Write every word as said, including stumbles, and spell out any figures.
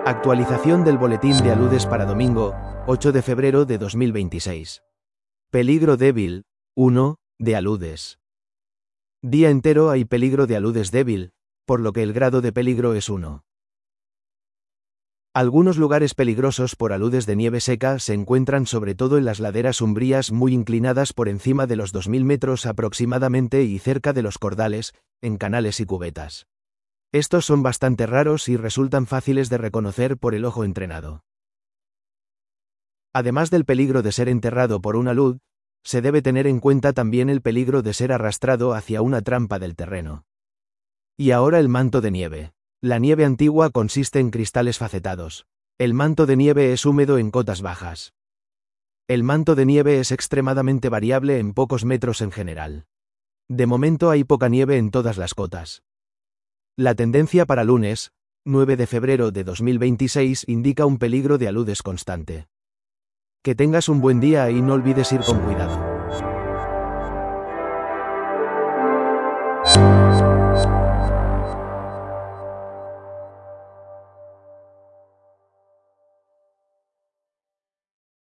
Actualización del boletín de aludes para domingo, ocho de febrero de dos mil veintiséis. Peligro débil, uno, de aludes. Día entero hay peligro de aludes débil, por lo que el grado de peligro es uno. Algunos lugares peligrosos por aludes de nieve seca se encuentran sobre todo en las laderas umbrías muy inclinadas por encima de los dos mil metros aproximadamente y cerca de los cordales, en canales y cubetas. Estos son bastante raros y resultan fáciles de reconocer por el ojo entrenado. Además del peligro de ser enterrado por un alud, se debe tener en cuenta también el peligro de ser arrastrado hacia una trampa del terreno. Y ahora el manto de nieve. La nieve antigua consiste en cristales facetados. El manto de nieve es húmedo en cotas bajas. El manto de nieve es extremadamente variable en pocos metros en general. De momento hay poca nieve en todas las cotas. La tendencia para lunes, nueve de febrero de dos mil veintiséis, indica un peligro de aludes constante. Que tengas un buen día y no olvides ir con cuidado.